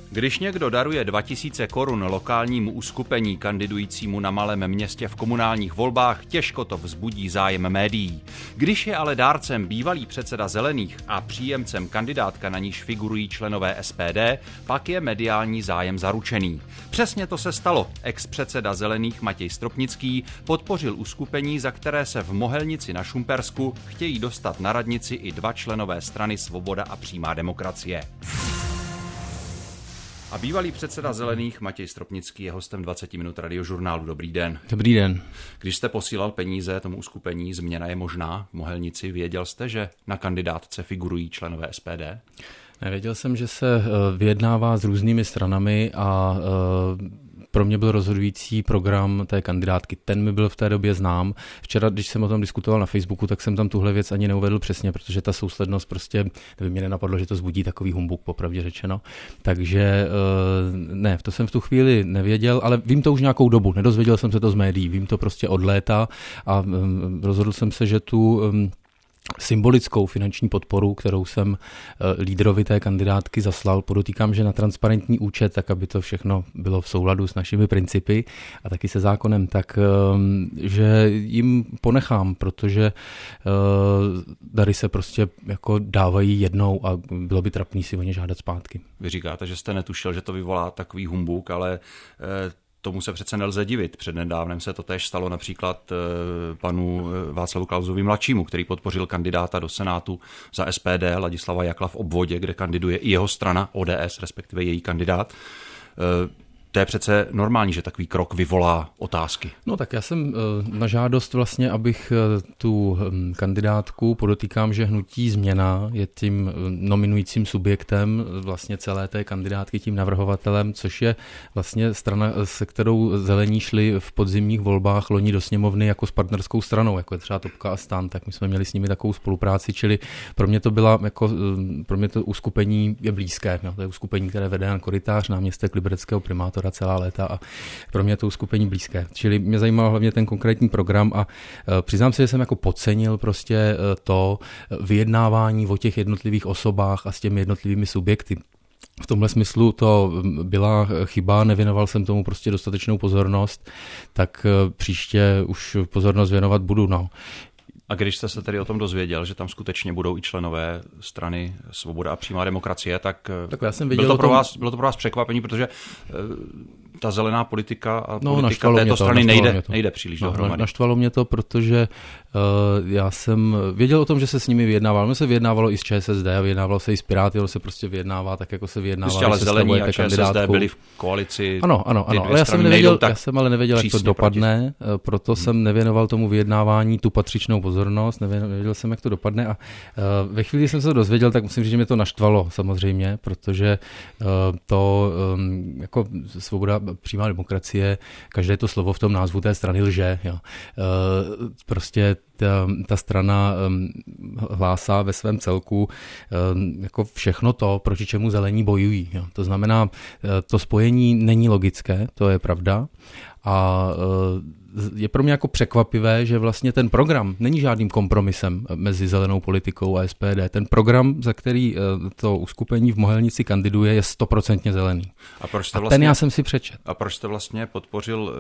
Když někdo daruje 2000 korun lokálnímu uskupení kandidujícímu na malém městě v komunálních volbách, těžko to vzbudí zájem médií. Když je ale dárcem bývalý předseda Zelených a příjemcem kandidátka, na níž figurují členové SPD, pak je mediální zájem zaručený. Přesně to se stalo. Ex-předseda Zelených Matěj Stropnický podpořil uskupení, za které se v Mohelnici na Šumpersku chtějí dostat na radnici i 2 členové strany Svoboda a přímá demokracie. A bývalý předseda Zelených Matěj Stropnický je hostem 20 minut Radiožurnálu. Dobrý den. Dobrý den. Když jste posílal peníze tomu uskupení Změna je možná v Mohelnici, věděl jste, že na kandidátce figurují členové SPD? Nevěděl jsem, že se vyjednává s různými stranami a pro mě byl rozhodující program té kandidátky. Ten mi byl v té době znám. Včera, když jsem o tom diskutoval na Facebooku, tak jsem tam tuhle věc ani neuvedl přesně, protože ta souslednost prostě, kdyby mě nenapadlo, že to zbudí takový humbuk, popravdě řečeno. Takže ne, to jsem v tu chvíli nevěděl, ale vím to už nějakou dobu. Nedozvěděl jsem se to z médií, vím to prostě od léta a rozhodl jsem se, že tu symbolickou finanční podporu, kterou jsem lídrovi té kandidátky zaslal, podotýkám, že na transparentní účet, tak aby to všechno bylo v souladu s našimi principy a taky se zákonem, tak že jim ponechám, protože dary se prostě jako dávají jednou a bylo by trapný si o ně žádat zpátky. Vy říkáte, že jste netušil, že to vyvolá takový humbuk, ale tomu se přece nelze divit. Přednedávnem se to též stalo například panu Václavu Klausovi mladšímu, který podpořil kandidáta do Senátu za SPD Ladislava Jakla v obvodě, kde kandiduje i jeho strana ODS, respektive její kandidát. To je přece normální, že takový krok vyvolá otázky. No tak já jsem na žádost vlastně, abych tu kandidátku, podotýkám, že hnutí Změna je tím nominujícím subjektem vlastně celé té kandidátky, tím navrhovatelem, což je vlastně strana, se kterou Zelení šli v podzimních volbách loni do sněmovny jako s partnerskou stranou, jako je třeba Topka a STAN, tak my jsme měli s nimi takovou spolupráci, čili pro mě to byla jako, pro mě to uskupení je blízké, no, to je uskupení, které vede Jan Korytář, náměstek libereckého primátora celá léta a pro mě to uskupení blízké. Čili mě zajímal hlavně ten konkrétní program a přiznám se, že jsem jako podcenil prostě to vyjednávání o těch jednotlivých osobách a s těmi jednotlivými subjekty. V tomhle smyslu to byla chyba, nevěnoval jsem tomu prostě dostatečnou pozornost, tak příště už pozornost věnovat budu, no. A když jste se tedy o tom dozvěděl, že tam skutečně budou i členové strany Svoboda a přímá demokracie, tak já jsem věděl bylo to pro vás překvapení, protože ta zelená politika a politika této strany nejde příliš dohromady. Naštvalo mě to, protože já jsem věděl o tom, že se s nimi vyjednávalo. Mně se vyjednávalo i s ČSSD a vyjednávalo se i s Piráty, ale se prostě vyjednává tak, jako se vyjednává. Ale Zelení a ČSSD byli v koalici. Ano, ale já jsem ale nevěděl, jak to dopadne, proto jsem nevěnoval tomu vyjednávání tu patřičnou pozornost, nevěděl jsem, jak to dopadne a ve chvíli, kdy jsem se to dozvěděl, tak musím říct, že mě to naštvalo samozřejmě, protože to jako Svoboda, přímá demokracie, každé to slovo v tom názvu té strany lže. Jo. Prostě ta strana hlásá ve svém celku jako všechno to, proti čemu Zelení bojují. Jo. To znamená, to spojení není logické, to je pravda. A je pro mě jako překvapivé, že vlastně ten program není žádným kompromisem mezi zelenou politikou a SPD. Ten program, za který to uskupení v Mohelnici kandiduje, je 100% zelený. A ten já jsem si přečet. A proč jste vlastně podpořil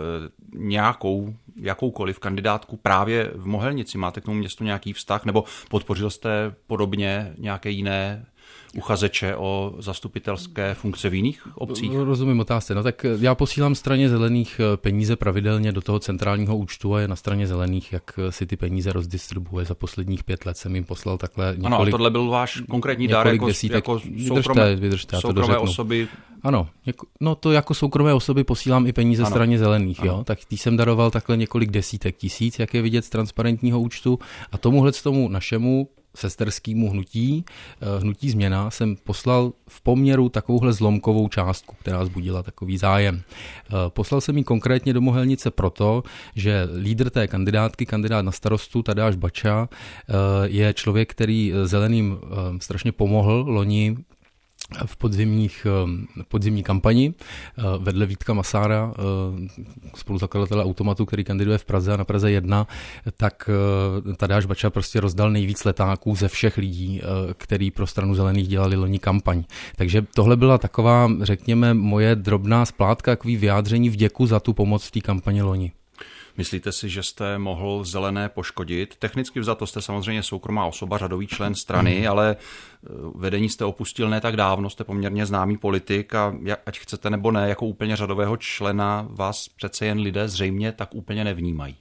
jakoukoliv kandidátku právě v Mohelnici? Máte k tomu městu nějaký vztah? Nebo podpořil jste podobně nějaké jiné uchazeče o zastupitelské funkce v jiných obcích? Rozumím otázce. No tak já posílám straně Zelených peníze pravidelně do toho centrálního účtu a je na straně Zelených, jak si ty peníze rozdistribuje. Za posledních 5 let jsem jim poslal takhle několik. Ano, a tohle byl váš konkrétní dár jako soukromé osoby. Ano, no to jako soukromé osoby posílám i peníze straně Zelených, jo. Tak tý jsem daroval takhle několik desítek tisíc, jak je vidět z transparentního účtu a tomuhle tomu našemu sesterskému hnutí Změna jsem poslal v poměru takovouhle zlomkovou částku, která vzbudila takový zájem. Poslal jsem ji konkrétně do Mohelnice proto, že lídr té kandidátky, kandidát na starostu Tadeáš Bača, je člověk, který Zeleným strašně pomohl loni v podzimní kampani vedle Vítka Masára, spoluzakladatele Automatu, který kandiduje v Praze a na Praze 1, tak Tadeáš Bača prostě rozdal nejvíc letáků ze všech lidí, který pro Stranu zelených dělali loni kampaň. Takže tohle byla taková, řekněme, moje drobná splátka, takový vyjádření vděku za tu pomoc v té kampani loni. Myslíte si, že jste mohl zelené poškodit? Technicky vzato jste samozřejmě soukromá osoba, řadový člen strany, ale vedení jste opustil ne tak dávno, jste poměrně známý politik a ať chcete nebo ne, jako úplně řadového člena vás přece jen lidé zřejmě tak úplně nevnímají.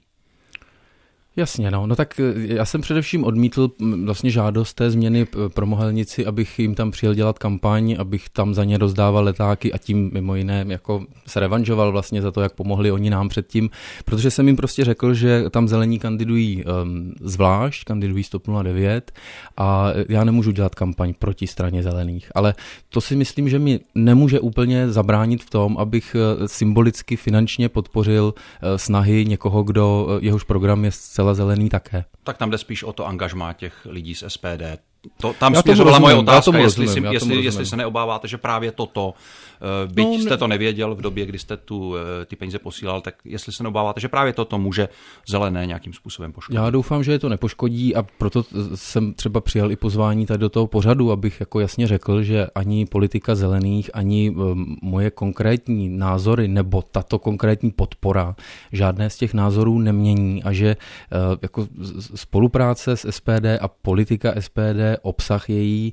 Jasně, no tak já jsem především odmítl vlastně žádost té změny pro Mohelnici, abych jim tam přijel dělat kampaň, abych tam za ně rozdával letáky a tím mimo jiné jako se revanžoval vlastně za to, jak pomohli oni nám předtím, protože jsem jim prostě řekl, že tam zelení kandidují zvlášť, kandidují TOP 09 a já nemůžu dělat kampaň proti Straně zelených, ale to si myslím, že mi nemůže úplně zabránit v tom, abych symbolicky finančně podpořil snahy někoho, jehož program je zcela zelený také. Tak tam jde spíš o to angažmá těch lidí z SPD. Tam směřovala moje otázka, jestli se neobáváte, že právě toto, byť jste to nevěděl v době, kdy jste ty peníze posílal, tak jestli se neobáváte, že právě toto může zelené nějakým způsobem poškodit. Já doufám, že je to nepoškodí a proto jsem třeba přijal i pozvání tady do toho pořadu, abych jako jasně řekl, že ani politika zelených, ani moje konkrétní názory nebo tato konkrétní podpora žádné z těch názorů nemění a že jako spolupráce s SPD a politika SPD, obsah její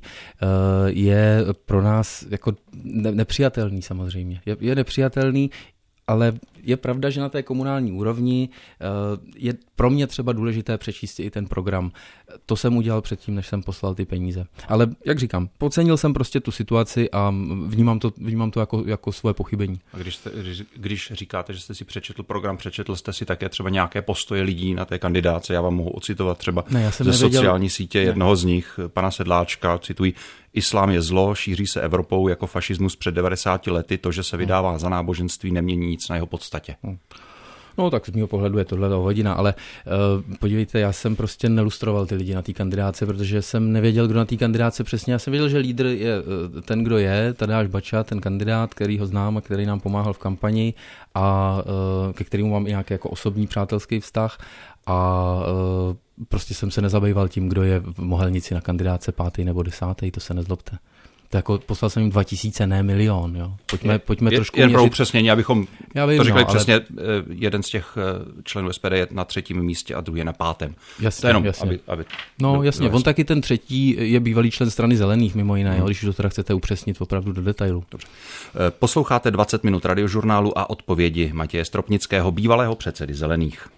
je pro nás jako nepřijatelný samozřejmě. Je nepřijatelný, ale je pravda, že na té komunální úrovni je pro mě třeba důležité přečíst i ten program. To jsem udělal předtím, než jsem poslal ty peníze. Ale jak říkám, podcenil jsem prostě tu situaci a vnímám to jako svoje pochybení. A když říkáte, že jste si přečetl program, přečetl jste si také třeba nějaké postoje lidí na té kandidáce, já vám mohu ocitovat třeba sociální sítě jednoho z nich, pana Sedláčka, cituji: Islám je zlo, šíří se Evropou jako fašismus před 90 lety, to, že se vydává za náboženství, nemění nic na jeho podstatě. No tak z mého pohledu je tohle hodina, ale podívejte, já jsem prostě nelustroval ty lidi na té kandidáce, protože jsem nevěděl, kdo na té kandidáce přesně. Já jsem věděl, že lídr je ten, kdo je, Tadeáš Bača, ten kandidát, který ho znám a který nám pomáhal v kampani a ke kterému mám i nějaký jako osobní přátelský vztah a prostě jsem se nezabýval tím, kdo je v Mohelnici na kandidáce 5. nebo 10. To se nezlobte. To jako poslal jsem jim 2000, ne milion. Jo. Pojďme trošku jen pro upřesnění, abychom to řekli přesně, ale jeden z těch členů SPD je na 3. místě a druhý je na 5. Jasně, to jenom, jasně. Jasně, on taky ten 3. je bývalý člen Strany zelených mimo jiné, když to teda chcete upřesnit opravdu do detailu. Dobře. Posloucháte 20 minut radiožurnálu a odpovědi Matěje Stropnického, bývalého předsedy zelených.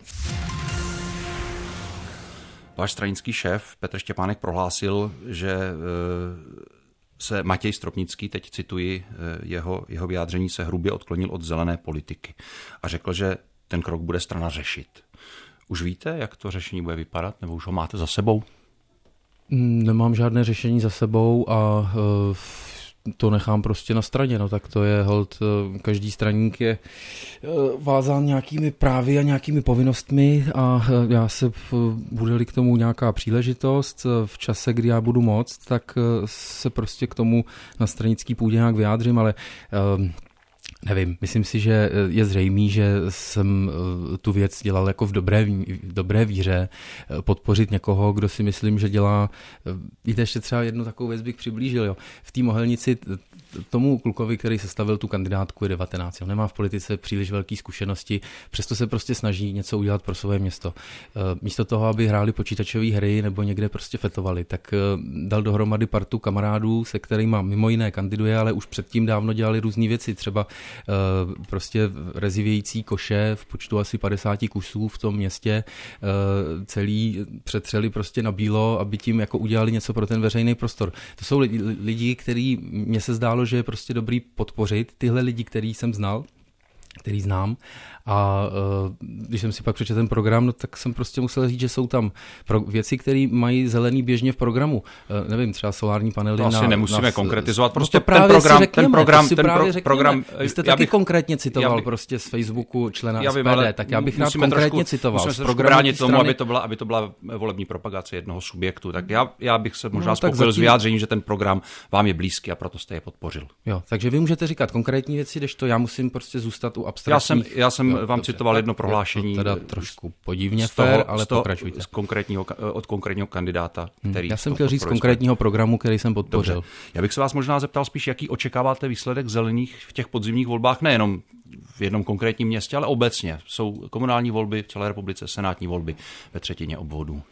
Váš stranický šéf Petr Štěpánek prohlásil, že se Matěj Stropnický, teď cituji jeho vyjádření, se hrubě odklonil od zelené politiky a řekl, že ten krok bude strana řešit. Už víte, jak to řešení bude vypadat, nebo už ho máte za sebou? Nemám žádné řešení za sebou a to nechám prostě na straně, no tak to je holt, každý straník je vázán nějakými právy a nějakými povinnostmi a já se, bude-li k tomu nějaká příležitost v čase, kdy já budu moct, tak se prostě k tomu na stranický půdě nějak vyjádřím, ale nevím, myslím si, že je zřejmý, že jsem tu věc dělal jako v dobré víře, podpořit někoho, kdo si myslím, že dělá, víte, ještě třeba jednu takovou věc bych přiblížil, jo. V té Mohelnici tomu klukovi, který sestavil tu kandidátku, je 19, jo. Nemá v politice příliš velké zkušenosti, přesto se prostě snaží něco udělat pro svoje město. Místo toho, aby hráli počítačové hry nebo někde prostě fetovali, tak dal dohromady partu kamarádů, se kterými mimo jiné kandiduje, ale už předtím dávno dělali různé věci, třeba prostě rezivějící koše v počtu asi 50 kusů v tom městě, celý přetřeli prostě na bílo, aby tím jako udělali něco pro ten veřejný prostor. To jsou lidi, který mně se zdálo, že je prostě dobrý podpořit, tyhle lidi, který jsem znal, který znám. A když jsem si pak přečetl ten program, no, tak jsem prostě musel říct, že jsou tam věci, které mají zelený běžně v programu. Nevím, třeba solární panely. To asi nemusíme konkretizovat. Prostě no ten program. Vy jste taky konkrétně citoval prostě z Facebooku člena SPD, tak já bych rád konkrétně citoval. Musíme se bránit tomu, aby to byla volební propagace jednoho subjektu. Tak já bych se možná spokojil s vyjádřením, že ten program vám je blízký a proto jste je podpořil. Jo, takže vy můžete říkat konkrétní věci, kdežto já musím prostě zůstat u abstraktních. Já jsem vám citoval jedno prohlášení. Teda trošku podivně fér, ale pokračujte. Od konkrétního kandidáta, který... Já jsem chtěl říct konkrétního programu, který jsem podpořil. Dobře. Já bych se vás možná zeptal spíš, jaký očekáváte výsledek zelených v těch podzimních volbách, nejenom v jednom konkrétním městě, ale obecně. Jsou komunální volby v celé republice, senátní volby ve třetině obvodů.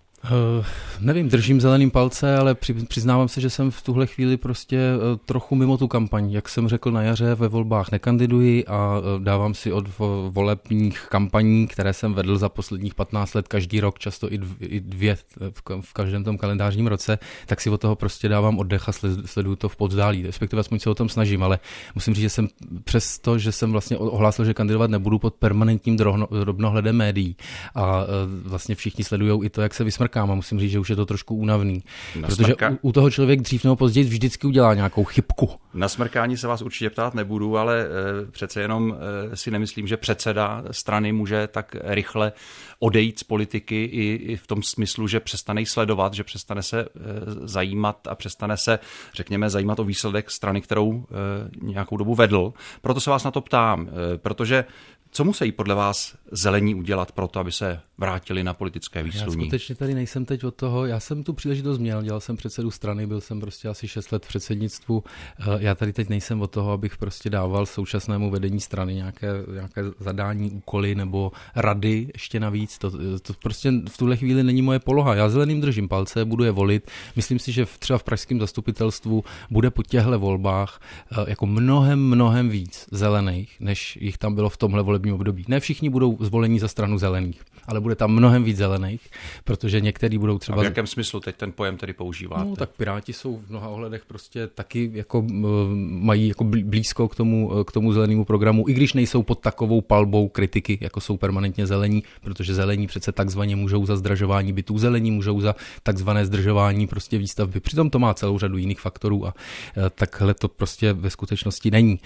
Nevím, držím zeleným palce, ale přiznávám se, že jsem v tuhle chvíli prostě trochu mimo tu kampaň. Jak jsem řekl na jaře, ve volbách nekandiduji a dávám si od volebních kampaní, které jsem vedl za posledních 15 let každý rok, často i dvě v každém tom kalendářním roce, tak si od toho prostě dávám oddech a sleduju to v povzdálí. Respektive aspoň se o tom snažím, ale musím říct, že jsem přesto, že jsem vlastně ohlásil, že kandidovat nebudu, pod permanentním drobnohledem médií a vlastně všichni sledujou i to, jak se vysmrká. A musím říct, že už je to trošku únavný. Protože u toho člověk dřív nebo později vždycky udělá nějakou chybku. Na smrkání se vás určitě ptát nebudu, ale přece jenom si nemyslím, že předseda strany může tak rychle odejít z politiky i v tom smyslu, že přestane sledovat, že přestane se zajímat a přestane se, řekněme, zajímat o výsledek strany, kterou nějakou dobu vedl. Proto se vás na to ptám, protože co musí podle vás zelení udělat pro to, aby se vrátili na politické výsluní? Já skutečně tady nejsem teď od toho. Já jsem tu příležitost měl, dělal jsem předsedu strany, byl jsem prostě asi 6 let v předsednictvu. Já tady teď nejsem od toho, abych prostě dával současnému vedení strany nějaké zadání, úkoly nebo rady ještě navíc. To prostě v tuhle chvíli není moje poloha. Já zeleným držím palce, budu je volit. Myslím si, že třeba v pražském zastupitelstvu bude po těchto volbách jako mnohem víc zelených, než jich tam bylo v tomhle volebním období. Ne všichni budou zvolení za stranu zelených, ale bude tam mnohem víc zelených, protože některý budou třeba... A v jakém smyslu teď ten pojem tedy používáte? No, tak Piráti jsou v mnoha ohledech prostě taky jako mají jako blízko k tomu zelenému programu, i když nejsou pod takovou palbou kritiky, jako jsou permanentně zelení, protože zelení přece takzvaně můžou za zdražování bytů, zelení můžou za takzvané zdržování prostě výstavby. Přitom to má celou řadu jiných faktorů a takhle to prostě ve skutečnosti není.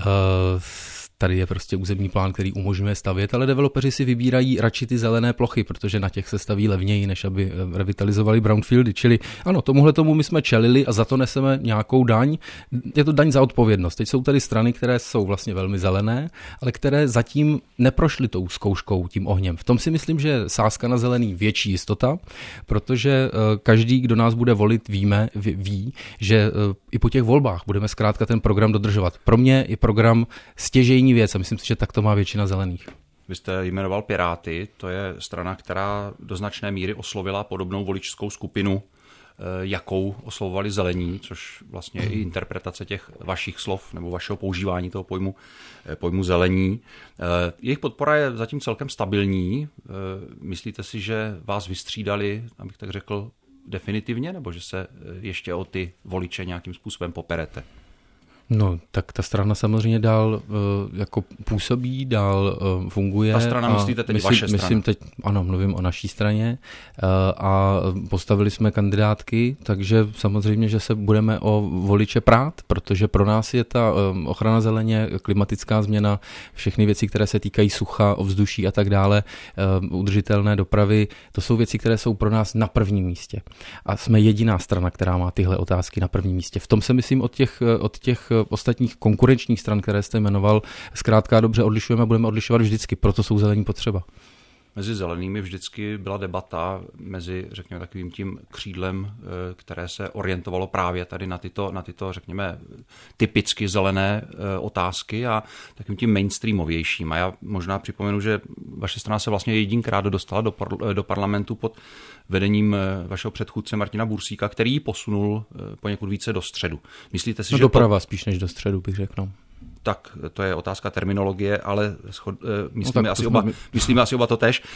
Tady je prostě územní plán, který umožňuje stavět, ale developeři si vybírají radši ty zelené plochy, protože na těch se staví levněji, než aby revitalizovali brownfieldy. Čili ano, tomu my jsme čelili a za to neseme nějakou daň. Je to daň za odpovědnost. Teď jsou tady strany, které jsou vlastně velmi zelené, ale které zatím neprošly tou zkouškou, tím ohněm. V tom si myslím, že sázka na zelený větší jistota, protože každý, kdo nás bude volit, ví, že i po těch volbách budeme zkrátka ten program dodržovat. Pro mě je program stěžejní věc a myslím si, že tak to má většina zelených. Vy jste jmenoval Piráty, to je strana, která do značné míry oslovila podobnou voličskou skupinu, jakou oslovovali zelení, což vlastně je i interpretace těch vašich slov nebo vašeho používání toho pojmu zelení. Jejich podpora je zatím celkem stabilní. Myslíte si, že vás vystřídali, abych tak řekl, definitivně, nebo že se ještě o ty voliče nějakým způsobem poperete? No, tak ta strana samozřejmě dál jako působí, dál funguje. Ta strana, myslíte teď vaše strana? Myslím teď, ano, mluvím o naší straně a postavili jsme kandidátky, takže samozřejmě, že se budeme o voliče prát, protože pro nás je ta ochrana zeleně, klimatická změna, všechny věci, které se týkají sucha, ovzduší a tak dále, udržitelné dopravy, to jsou věci, které jsou pro nás na prvním místě. A jsme jediná strana, která má tyhle otázky na prvním místě. V tom se myslím od těch ostatních konkurenčních stran, které jste jmenoval, zkrátka dobře odlišujeme, budeme odlišovat vždycky, proto jsou zelení potřeba. Mezi zelenými vždycky byla debata mezi, řekněme, takovým tím křídlem, které se orientovalo právě tady na tyto řekněme, typicky zelené otázky a takým tím mainstreamovějším. A já možná připomenu, že vaše strana se vlastně jedinkrát dostala do parlamentu pod vedením vašeho předchůdce Martina Bursíka, který ji posunul poněkud více do středu. Myslíte si, že doprava spíš než do středu, bych řekl. Tak to je otázka terminologie, ale myslíme asi oba to též.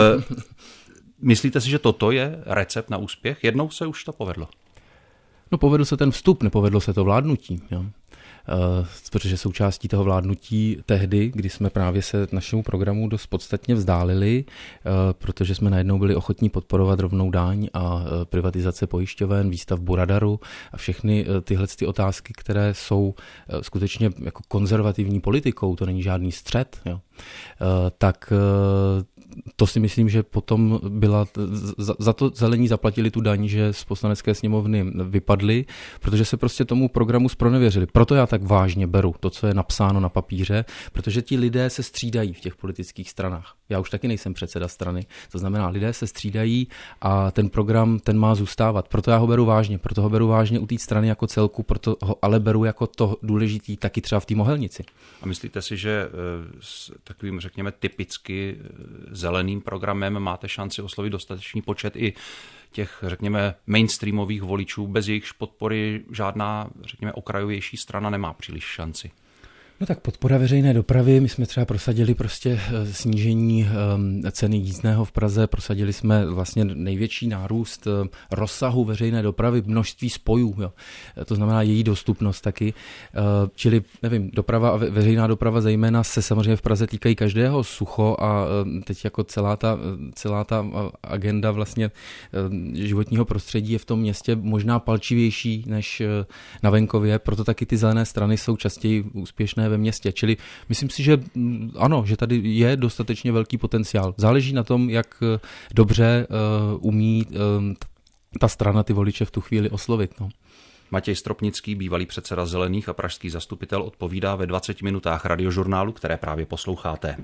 Myslíte si, že toto je recept na úspěch? Jednou se už to povedlo. No povedl se ten vstup, nepovedlo se to vládnutí. Jo. protože součástí toho vládnutí tehdy, kdy jsme právě se našemu programu dost podstatně vzdálili, protože jsme najednou byli ochotní podporovat rovnou daň a privatizace pojišťoven, výstavbu radaru a všechny tyhle otázky, které jsou skutečně jako konzervativní politikou, to není žádný střet, jo. Tak to si myslím, že potom byla, za to zelení zaplatili tu daň, že z poslanecké sněmovny vypadli, protože se prostě tomu programu zpronevěřili. Proto já tak vážně beru to, co je napsáno na papíře, protože ti lidé se střídají v těch politických stranách. Já už taky nejsem předseda strany, to znamená, lidé se střídají a ten program, ten má zůstávat. Proto já ho beru vážně, proto ho beru vážně u té strany jako celku, proto ho ale beru jako to důležitý taky třeba v té Mohelnici. A myslíte si, že s takovým, řekněme, typicky zeleným programem máte šanci oslovit dostatečný počet i těch, řekněme, mainstreamových voličů, bez jejichž podpory žádná, řekněme, okrajovější strana nemá příliš šanci? No tak podpora veřejné dopravy, my jsme třeba prosadili prostě snížení ceny jízdného v Praze, prosadili jsme vlastně největší nárůst rozsahu veřejné dopravy, množství spojů, jo. To znamená její dostupnost taky, čili nevím, doprava a veřejná doprava zejména se samozřejmě v Praze týkají každého, sucho a teď jako celá ta agenda vlastně životního prostředí je v tom městě možná palčivější než na venkově, proto taky ty zelené strany jsou častěji úspěšné ve městě. Čili myslím si, že ano, že tady je dostatečně velký potenciál. Záleží na tom, jak dobře umí ta strana ty voliče v tu chvíli oslovit. No. Matěj Stropnický, bývalý předseda Zelených a pražský zastupitel, odpovídá ve 20 minutách radiožurnálu, které právě posloucháte.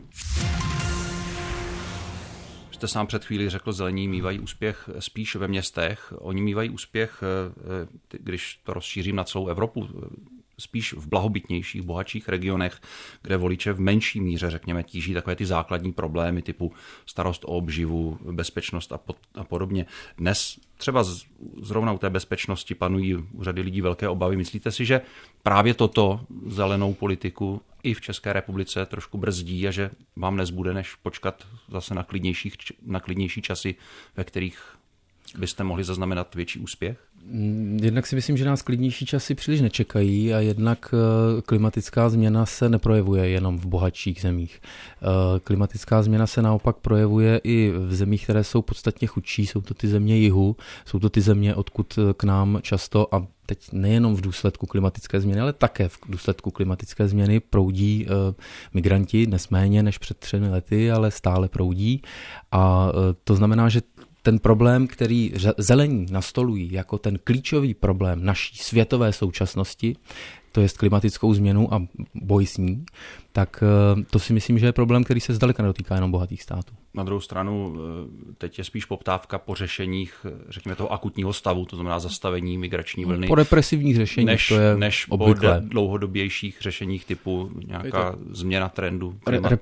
Jste sám před chvílí řekl, zelení mívají úspěch spíš ve městech. Oni mívají úspěch, když to rozšířím na celou Evropu, spíš v blahobytnějších, bohatších regionech, kde voliče v menší míře, řekněme, tíží takové ty základní problémy typu starost o obživu, bezpečnost a podobně. Dnes třeba zrovna u té bezpečnosti panují u řady lidí velké obavy. Myslíte si, že právě toto zelenou politiku i v České republice trošku brzdí a že vám nezbude, než počkat zase na klidnější časy, ve kterých byste mohli zaznamenat větší úspěch? Jednak si myslím, že nás klidnější časy příliš nečekají a jednak klimatická změna se neprojevuje jenom v bohatších zemích. Klimatická změna se naopak projevuje i v zemích, které jsou podstatně chudší, jsou to ty země jihu, jsou to ty země, odkud k nám často a teď nejenom v důsledku klimatické změny, ale také v důsledku klimatické změny proudí migranti, dnes méně než před 3 lety, ale stále proudí a to znamená, že ten problém, který zelení nastolují jako ten klíčový problém naší světové současnosti, to je klimatickou změnu a boj s ní, tak to si myslím, že je problém, který se zdaleka nedotýká jenom bohatých států. Na druhou stranu teď je spíš poptávka po řešeních, řekněme, toho akutního stavu, to znamená zastavení migrační vlny. Po represivních řešeních, to je než obvyklé. Po dlouhodobějších řešeních typu nějaká změna trendu.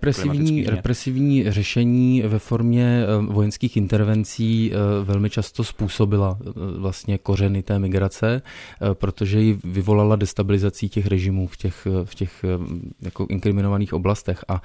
Represivní řešení ve formě vojenských intervencí velmi často způsobila vlastně kořeny té migrace, protože ji vyvolala destabilizací těch režimů v těch jako inkriminovaných oblastech a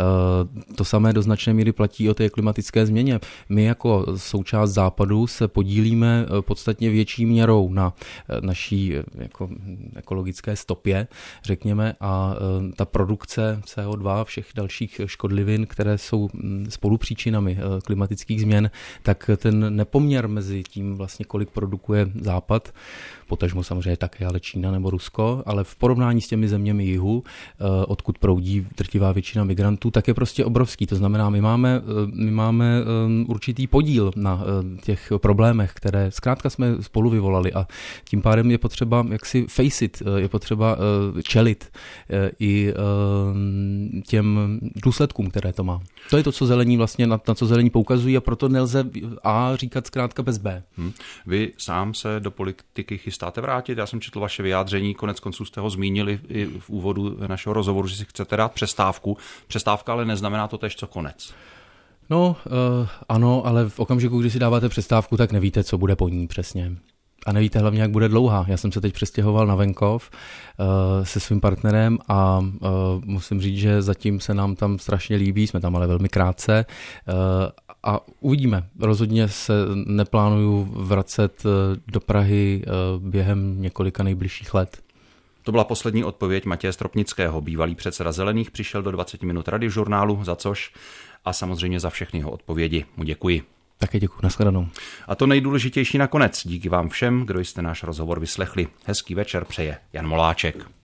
to samé do značné míry platí o té klimatické změně. My jako součást západu se podílíme podstatně větší měrou na naší jako ekologické stopě, řekněme, a ta produkce CO2 všech dalších škodlivin, které jsou spolupříčinami klimatických změn, tak ten nepoměr mezi tím vlastně, kolik produkuje západ, potažmo samozřejmě také ale Čína nebo Rusko, ale v porovnání s těmi zeměmi jihu, odkud proudí drtivá většina migrantů, tak je prostě obrovský. To znamená, my máme určitý podíl na těch problémech, které zkrátka jsme spolu vyvolali a tím pádem je potřeba jaksi face it, je potřeba čelit i těm důsledkům, které to má. To je to, co zelení vlastně, na co zelení poukazují a proto nelze A říkat zkrátka bez B. Vy sám se do politiky chystáte vrátit? Já jsem četl vaše vyjádření, konec konců jste ho zmínili i v úvodu našeho rozhovoru, že si chcete dát přestávku. Přestávka ale neznamená to též co konec. No, ano, ale v okamžiku, kdy si dáváte přestávku, tak nevíte, co bude po ní přesně. A nevíte hlavně, jak bude dlouhá. Já jsem se teď přestěhoval na venkov se svým partnerem a musím říct, že zatím se nám tam strašně líbí, jsme tam ale velmi krátce a uvidíme. Rozhodně se neplánuju vracet do Prahy během několika nejbližších let. To byla poslední odpověď Matěje Stropnického. Bývalý předseda Zelených přišel do 20 minut Radiožurnálu, za což a samozřejmě za všechny jeho odpovědi mu děkuji. Také děkuji, nashledanou. A to nejdůležitější nakonec. Díky vám všem, kdo jste náš rozhovor vyslechli. Hezký večer přeje Jan Moláček.